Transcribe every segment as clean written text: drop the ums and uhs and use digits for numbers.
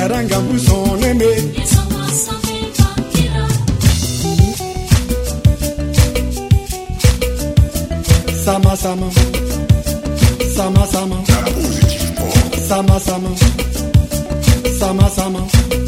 Garanga son aimé. Sama sama, sama sama, sama sama, sama sama.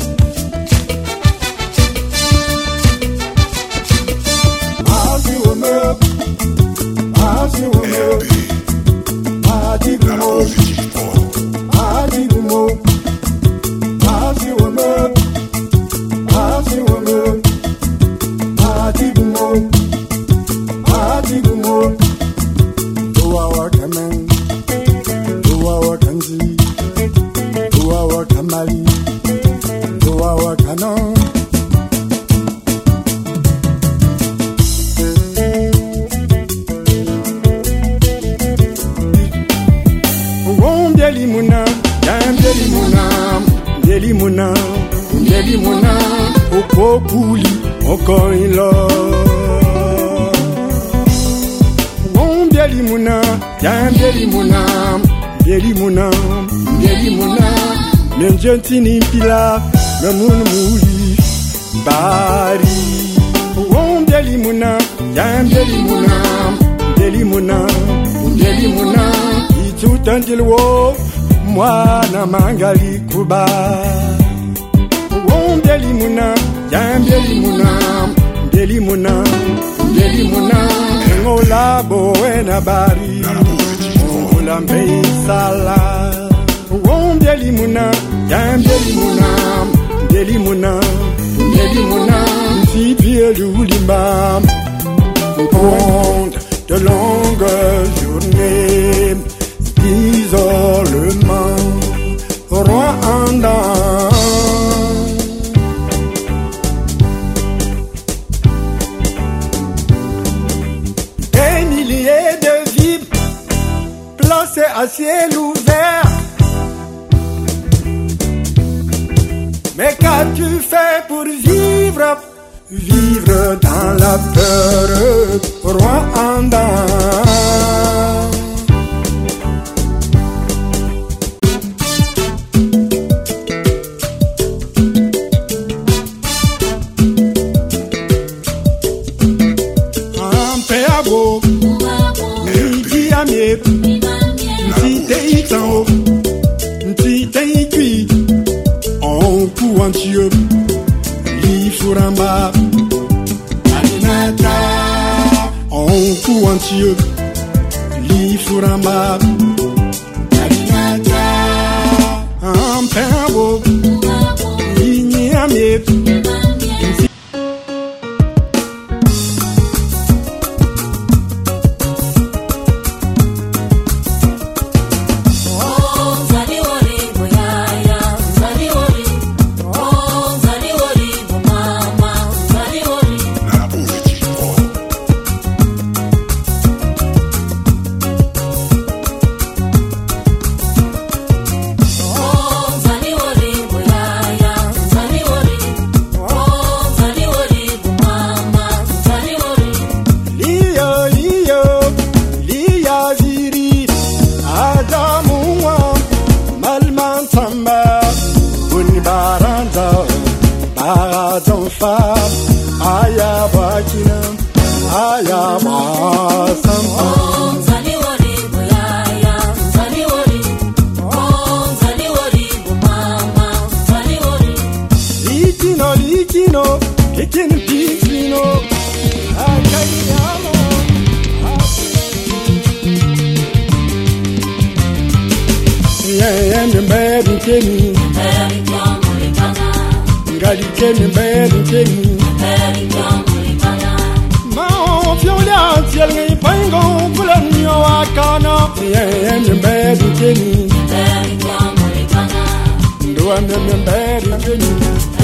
Asi ome, asi ome, adi gumo, adi gumo, asi ome, asi ome, adi gumo, adi gumo. Duawa kaman, duawa kanzi, duawa kamali, duawa kanon. Delimuna, delimuna, delimuna, delimuna, opopuli, encore une love. Delimuna, delimuna, delimuna, delimuna, menjentini pila, namun muli, bari. Delimuna, delimuna, delimuna, delimuna. Tout un dilwo, moi na mangali kuba. Delimuna, delimuna, delimuna, delimuna. Ngola boena bari, ngola mbei sala. Delimuna, delimuna, delimuna, delimuna. Si pied l'oulimba, compte de longues journées. Isolement, Rwanda. Des milliers de vies placées à ciel ouvert. Mais qu'as-tu fait pour vivre, vivre dans la peur, Rwanda? Dieu, l'ifuramba, alinata, on coup en Dieu, l'ifuramba, alinata, un pabo, l'igname. Do I remember